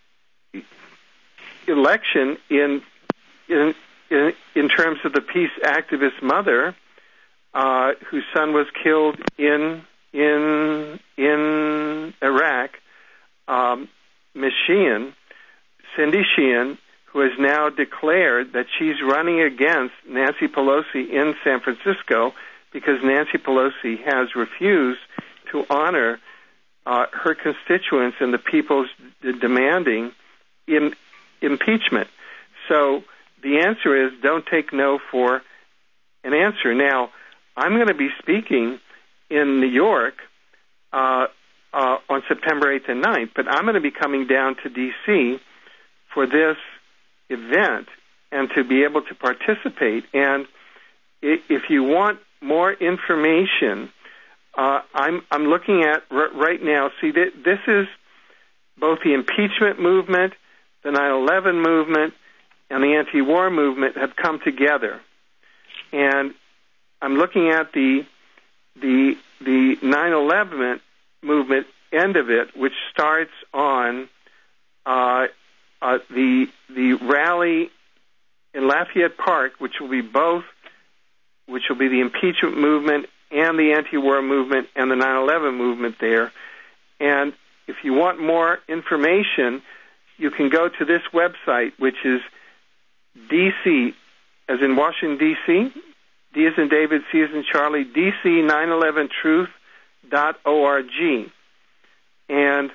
election in in in, in terms of the peace activist mother uh, whose son was killed in in in Iraq, um, Miz Sheehan, Cindy Sheehan, who has now declared that she's running against Nancy Pelosi in San Francisco because Nancy Pelosi has refused to honor Uh, her constituents and the people's d- demanding im- impeachment. So the answer is don't take no for an answer. Now, I'm going to be speaking in New York uh, uh, on September eighth and ninth, but I'm going to be coming down to D C for this event and to be able to participate. And if you want more information, Uh, I'm I'm looking at r- right now. See, th- this is both the impeachment movement, the nine eleven movement, and the anti-war movement have come together. And I'm looking at the the the nine eleven movement end of it, which starts on uh, uh, the the rally in Lafayette Park, which will be both, which will be the impeachment movement and the anti-war movement and the nine eleven movement there. And if you want more information, you can go to this website, which is D C, as in Washington, D C, D as in David, C as in Charlie, D C nine eleven truth dot org. And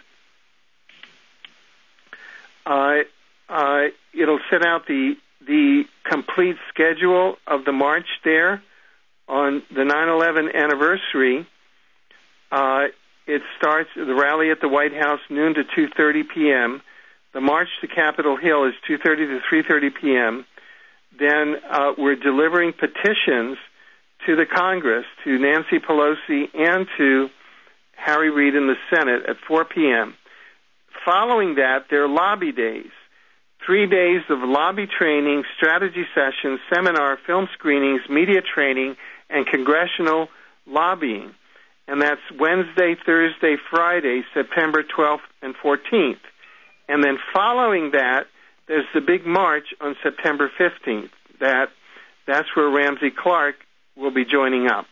uh, uh, it'll set out the the complete schedule of the march there on the nine eleven anniversary. Uh, it starts, the rally at the White House, noon to two thirty p.m. The march to Capitol Hill is two thirty to three thirty p.m. Then uh, we're delivering petitions to the Congress, to Nancy Pelosi and to Harry Reid in the Senate at four p.m. Following that, there are lobby days. Three days of lobby training, strategy sessions, seminar, film screenings, media training, and congressional lobbying. And that's Wednesday, Thursday, Friday, September twelfth and fourteenth. And then following that, there's the big march on September fifteenth. That, that's where Ramsey Clark will be joining up.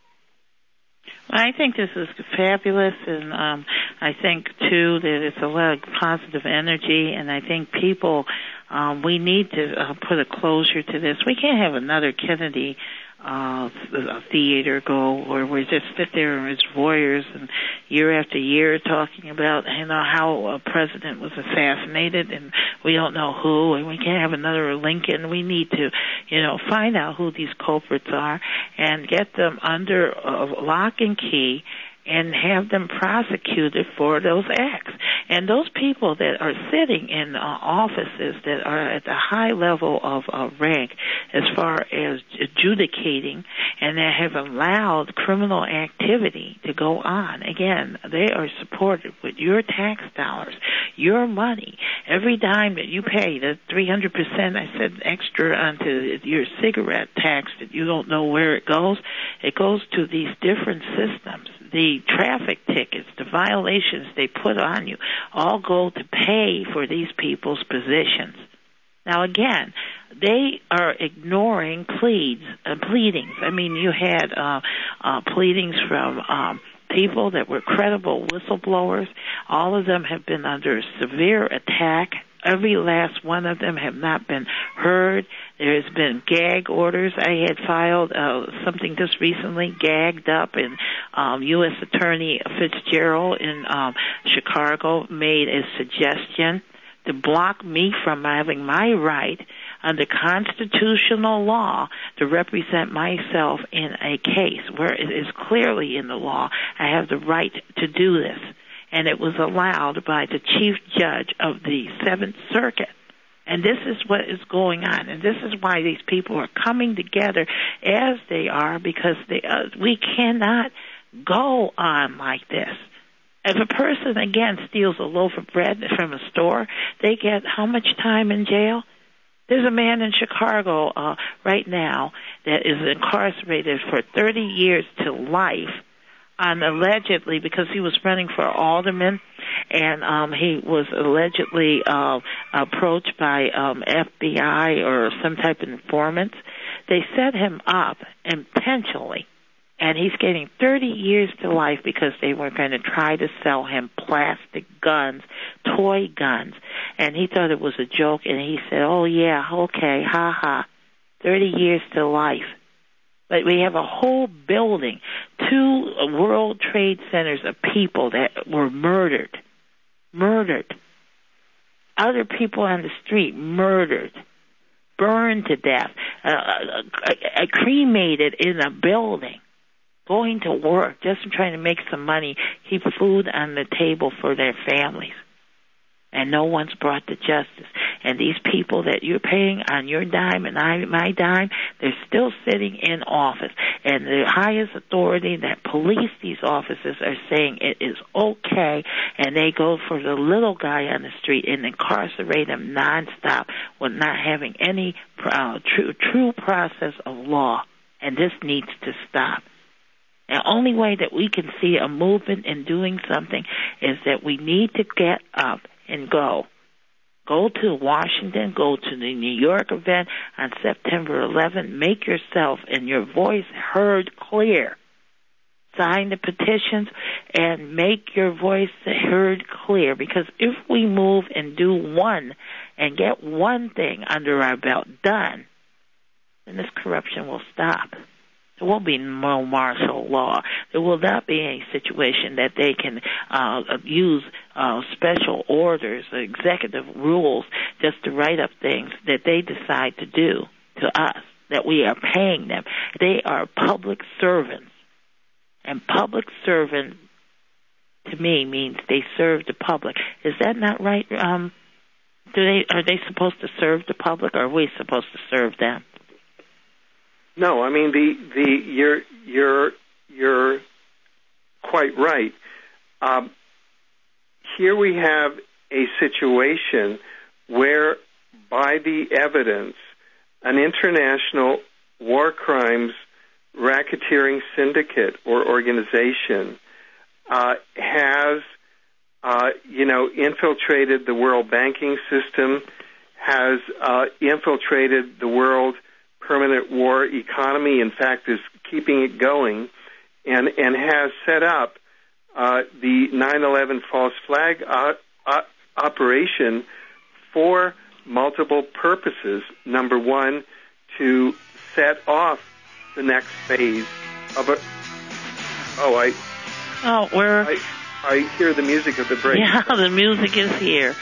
I think this is fabulous, and um, I think, too, that it's a lot of positive energy, and I think people, um, we need to uh, put a closure to this. We can't have another Kennedy uh, theater go where we just sit there as voyeurs and year after year talking about, you know, how a president was assassinated and we don't know who, and we can't have another Lincoln. We need to, you know, find out who these culprits are and get them under uh, lock and key and have them prosecuted for those acts. And those people that are sitting in uh, offices that are at the high level of uh, rank as far as adjudicating and that have allowed criminal activity to go on, again, they are supported with your tax dollars, your money. Every dime that you pay, the three hundred percent I said extra onto your cigarette tax that you don't know where it goes, it goes to these different systems. The traffic tickets, the violations they put on you, all go to pay for these people's positions. Now, again, they are ignoring pleads, uh, pleadings. I mean, you had uh, uh, pleadings from um, people that were credible whistleblowers. All of them have been under severe attack. Every last one of them have not been heard. There has been gag orders. I had filed uh, something just recently, gagged up, and um, U S Attorney Fitzgerald in um, Chicago made a suggestion to block me from having my right under constitutional law to represent myself in a case where it is clearly in the law I have the right to do this. And it was allowed by the chief judge of the Seventh Circuit. And this is what is going on. And this is why these people are coming together as they are, because they, uh, we cannot go on like this. If a person, again, steals a loaf of bread from a store, they get how much time in jail? There's a man in Chicago uh, right now that is incarcerated for thirty years to life on allegedly, because he was running for alderman, and um, he was allegedly uh, approached by um, F B I or some type of informants. They set him up intentionally, and he's getting thirty years to life because they were going to try to sell him plastic guns, toy guns, and he thought it was a joke, and he said, oh, yeah, okay, ha-ha, thirty years to life. But we have a whole building, two World Trade Centers of people that were murdered, murdered. Other people on the street murdered, burned to death, uh, uh, uh, cremated in a building, going to work, just trying to make some money, keep food on the table for their families. And no one's brought to justice. And these people that you're paying on your dime and I, my dime, they're still sitting in office. And the highest authority that police these offices are saying it is okay, and they go for the little guy on the street and incarcerate him nonstop with not having any uh, true, true process of law. And this needs to stop. The only way that we can see a movement in doing something is that we need to get up and go. Go to Washington, go to the New York event on September eleventh. Make yourself and your voice heard clear. Sign the petitions and make your voice heard clear. Because if we move and do one and get one thing under our belt done, then this corruption will stop. There won't be no martial law. There will not be any situation that they can uh, use uh, special orders, executive rules, just to write up things that they decide to do to us, that we are paying them. They are public servants. And public servant, to me, means they serve the public. Is that not right? Um, do they are they supposed to serve the public, or are we supposed to serve them? No, I mean the the you're you're you're quite right. Um, here we have a situation where, by the evidence, an international war crimes racketeering syndicate or organization uh, has, uh, you know, infiltrated the world banking system, has uh, infiltrated the world permanent war economy, in fact, is keeping it going, and, and has set up uh, the nine eleven false flag uh, uh, operation for multiple purposes. Number one, to set off the next phase of a... Oh, I... Oh, we're... I, I hear the music of the break. Yeah, the music is here.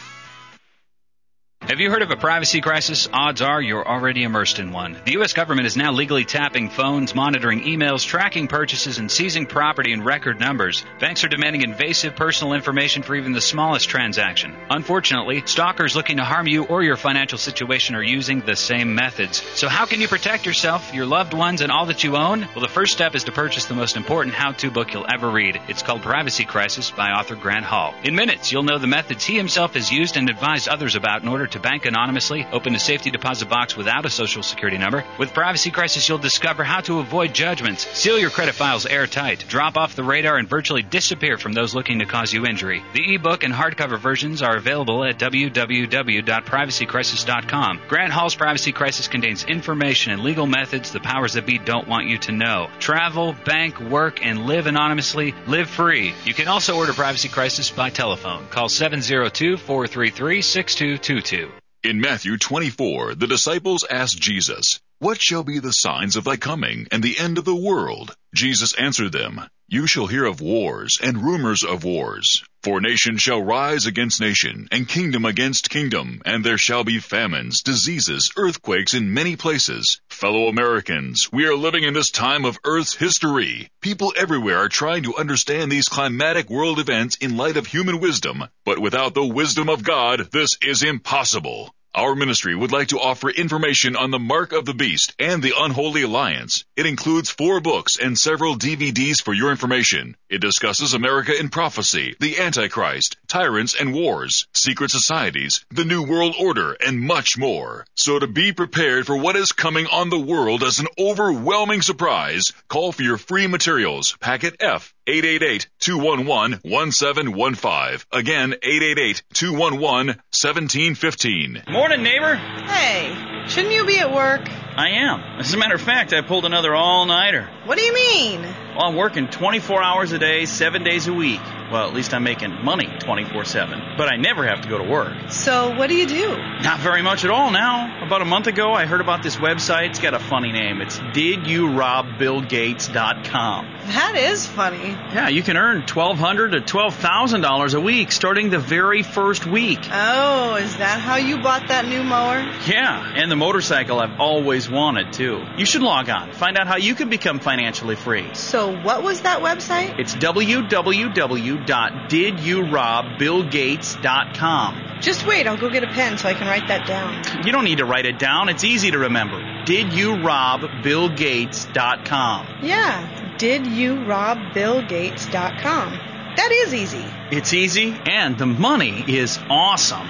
Have you heard of a privacy crisis? Odds are you're already immersed in one. The U S government is now legally tapping phones, monitoring emails, tracking purchases, and seizing property in record numbers. Banks are demanding invasive personal information for even the smallest transaction. Unfortunately, stalkers looking to harm you or your financial situation are using the same methods. So how can you protect yourself, your loved ones, and all that you own? Well, the first step is to purchase the most important how-to book you'll ever read. It's called Privacy Crisis by author Grant Hall. In minutes, you'll know the methods he himself has used and advised others about in order to bank anonymously, open a safety deposit box without a social security number. With Privacy Crisis, you'll discover how to avoid judgments, seal your credit files airtight, drop off the radar, and virtually disappear from those looking to cause you injury. The ebook and hardcover versions are available at w w w dot privacy crisis dot com. Grant Hall's Privacy Crisis contains information and legal methods the powers that be don't want you to know. Travel, bank, work, and live anonymously. Live free. You can also order Privacy Crisis by telephone. Call seven zero two, four three three, six two two two. In Matthew twenty-four, the disciples asked Jesus, "What shall be the signs of thy coming and the end of the world?" Jesus answered them, "You shall hear of wars and rumors of wars. For nation shall rise against nation, and kingdom against kingdom, and there shall be famines, diseases, earthquakes in many places. Fellow Americans, we are living in this time of Earth's history. People everywhere are trying to understand these climatic world events in light of human wisdom, but without the wisdom of God, this is impossible. Our ministry would like to offer information on the Mark of the Beast and the Unholy Alliance. It includes four books and several D V Ds for your information. It discusses America in prophecy, the Antichrist, tyrants and wars, secret societies, the New World Order, and much more. So to be prepared for what is coming on the world as an overwhelming surprise, call for your free materials, packet F, eight eight eight, two one one, one seven one five. Again, eight eight eight, two one one, one seven one five. Morning, neighbor. Hey, shouldn't you be at work? I am. As a matter of fact, I pulled another all-nighter. What do you mean? Well, I'm working twenty-four hours a day, seven days a week. Well, at least I'm making money twenty-four seven. But I never have to go to work. So what do you do? Not very much at all now. About a month ago, I heard about this website. It's got a funny name. It's did you rob bill gates dot com. That is funny. Yeah, you can earn twelve hundred dollars to twelve thousand dollars a week starting the very first week. Oh, is that how you bought that new mower? Yeah, and the motorcycle I've always wanted, too. You should log on. Find out how you can become financially free. So what was that website? It's w w w dot did you rob bill gates dot com. Just wait, I'll go get a pen so I can write that down. You don't need to write it down. It's easy to remember. did you rob bill gates dot com. Yeah, did you rob bill gates dot com. That is easy. It's easy, and the money is awesome.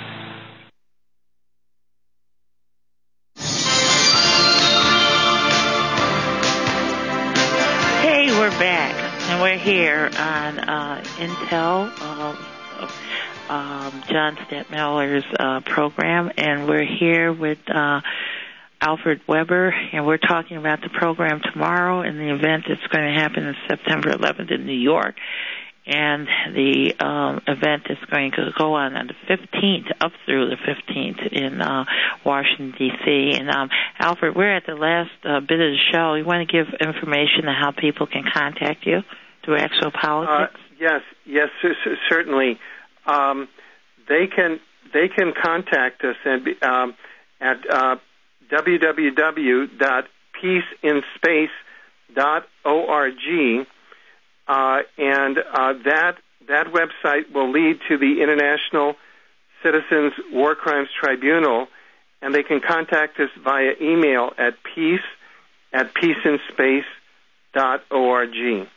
Hey, we're back, and we're here on uh, Intel, uh, um, John Stadtmiller's uh, program, and we're here with uh, Alfred Weber, and we're talking about the program tomorrow and the event that's going to happen on September eleventh in New York. And the um, event is going to go on on the fifteenth, up through the fifteenth in uh, Washington, D C And um, Alfred, we're at the last uh, bit of the show. You want to give information on how people can contact you through Actual Politics? Uh, yes, yes, certainly. Um, they can they can contact us and um, at uh, w w w dot peace in space dot org. Uh, and uh, that that website will lead to the International Citizens War Crimes Tribunal, and they can contact us via email at peace at peaceinspace dot org.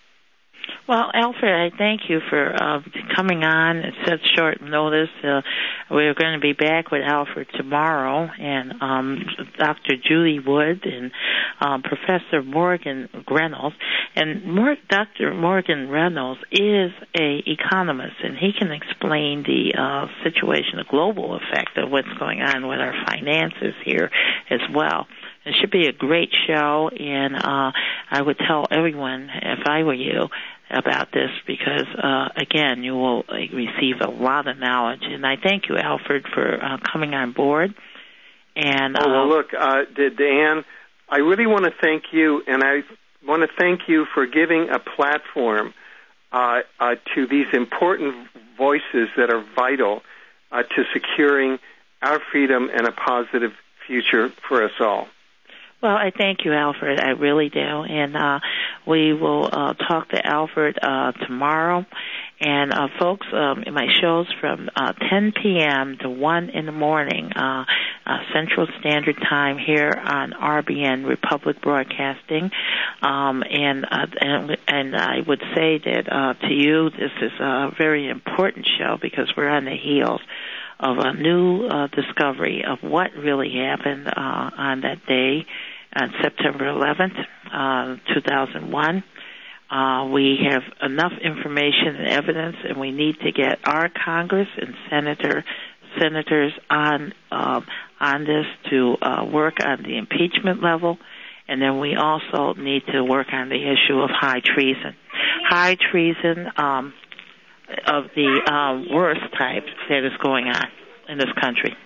Well, Alfred, I thank you for uh, coming on at such short notice. Uh, we're going to be back with Alfred tomorrow, and um, Doctor Judy Wood and um, Professor Morgan Reynolds. And Mor- Doctor Morgan Reynolds is a economist, and he can explain the uh, situation, the global effect of what's going on with our finances here as well. It should be a great show, and uh, I would tell everyone, if I were you, about this because, uh, again, you will uh, receive a lot of knowledge. And I thank you, Alfred, for uh, coming on board. And oh, well, uh, look, uh, Dan, I really want to thank you, and I want to thank you for giving a platform uh, uh, to these important voices that are vital uh, to securing our freedom and a positive future for us all. Well, I thank you, Alfred. I really do. And uh, we will uh, talk to Alfred uh, tomorrow. And, uh, folks, um, my show's from uh, ten p.m. to one in the morning, uh, uh, Central Standard Time here on R B N Republic Broadcasting. Um, and, uh, and and I would say that uh, to you, this is a very important show because we're on the heels of a new uh, discovery of what really happened uh, on that day, on September eleventh, uh, two thousand one. Uh, we have enough information and evidence, and we need to get our Congress and senator senators on um, on this to uh, work on the impeachment level, and then we also need to work on the issue of high treason. High treason. Um, of the uh, worst type that is going on in this country.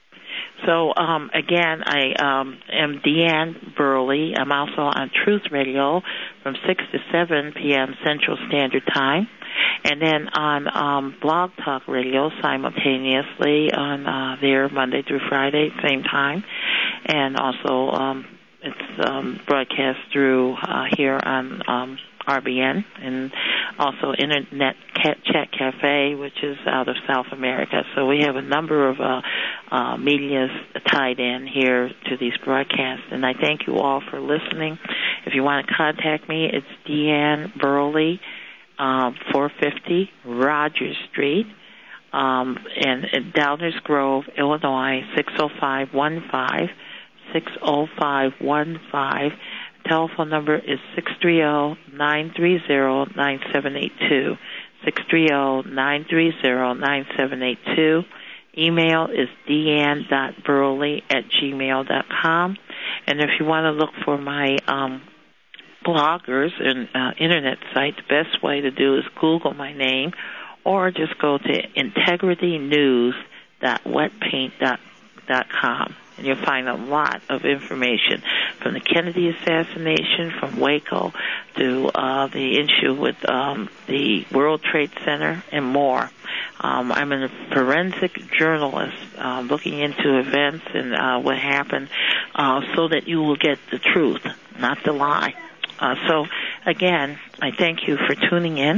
So, um, again, I um, am Deanne Burley. I'm also on Truth Radio from six to seven p.m. Central Standard Time. And then on um, Blog Talk Radio simultaneously on uh, there Monday through Friday, same time. And also um, it's um, broadcast through uh, here on um R B N, and also Internet Chat Cafe, which is out of South America. So we have a number of uh, uh, medias tied in here to these broadcasts, and I thank you all for listening. If you want to contact me, it's Deanne Burley, uh, four fifty Rogers Street, um, in, in Downers Grove, Illinois, six oh five one five, six oh five one five. Telephone number is six three zero, nine three zero, nine seven eight two, six three zero, nine three zero, nine seven eight two. Email is deanne dot burley at gmail dot com. And if you want to look for my um, bloggers and uh, Internet site, the best way to do is Google my name or just go to integrity news dot wetpaint dot com. And you'll find a lot of information from the Kennedy assassination, from Waco to uh, the issue with um, the World Trade Center and more. Um, I'm a forensic journalist uh, looking into events and uh, what happened uh, so that you will get the truth, not the lie. Uh, so, again, I thank you for tuning in.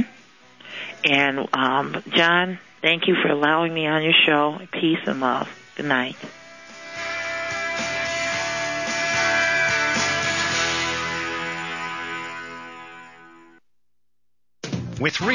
And, um, John, thank you for allowing me on your show. Peace and love. Good night. With